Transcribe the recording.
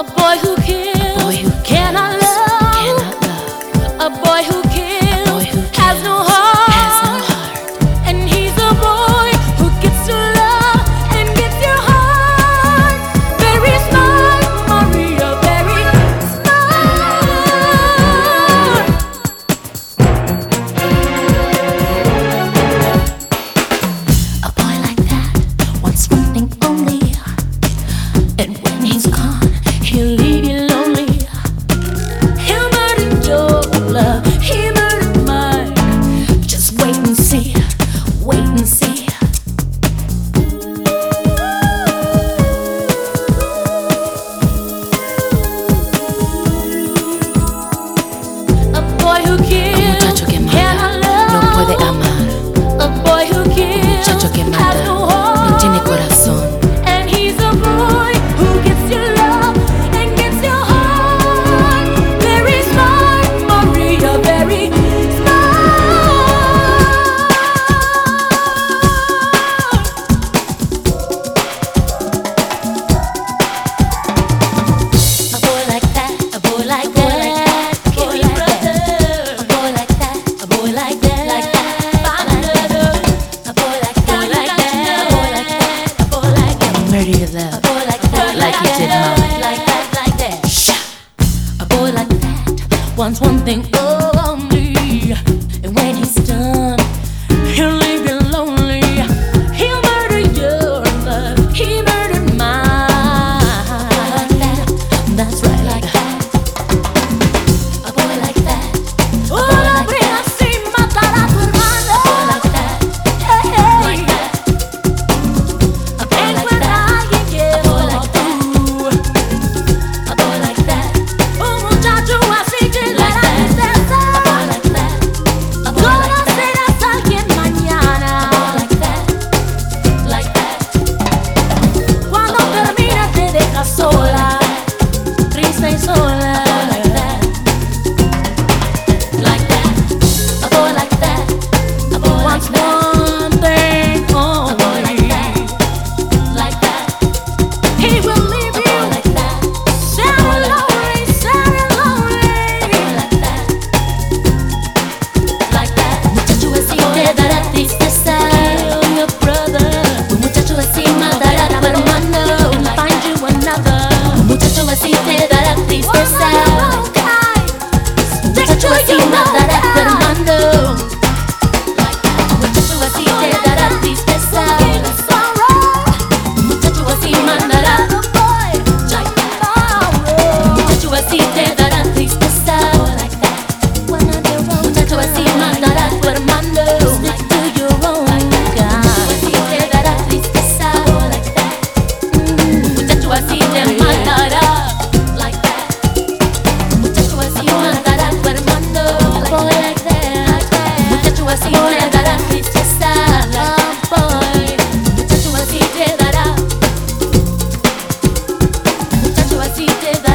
A boy who kills, cannot love. A boy who kills, has no heart. And he's a boy who gets to love and gets your heart. Very smart, Maria, very smart. A boy like that wants one thing only, and when he's gone, he'll leave you lonely. He'll murder your love, he murdered mine. Just wait and see, wait and see. A boy who kills, muchacho que cannot mata love. no puede amar. A boy who kills, Muchacho que has mata no no heart. tiene corazón. And he's a boy who gets your love and gets your heart. Very smart, Maria, very smart. A boy like that, a boy like that, a boy like that, a boy like that, a boy like that, like that. A boy like that, a boy like that, a boy like that. Murder your love. A boy like that, Like you did mine. like that, like that. A boy like that wants one thing only, and when he's done, he'll leave you lonely. He'll murder your love, he murdered mine. Like that, that's right, like that. A boy like that. Una prima si matará a tu hermano. A boy like that, hey, hey. Like that. A boy like that. A boy like that. A boy like that. Un muchacho así te dará tristeza. A boy like that. A boy like that. Conocerás a alguien mañana. A boy like that. Like that. Cuando termina te deja sola, triste y sola. Like that. Like that. A boy like that. A boy wants one thing only. A boy like that. Like that. He will leave you like that. Sad and lonely, sad and lonely. Like that. Like that. Muchacho así te dará tristeza. Kill your brother. Un muchacho así matará a tu hermano. Find you another. Un muchacho así te dará tristeza. Un muchacho así matará a tu hermano. Un muchacho así te dará tristeza. Un muchacho así mandará. Un muchacho así te dará tristeza. Un muchacho así mandará a tu hermano. Stick to your own guy. Así te dará tristeza. Un muchacho así te matará. Like that. Un muchacho así matará a tu hermano. Boy like that. Muchacho así te dará tristeza. Boy. Muchacho así te dará. Muchacho así te dará.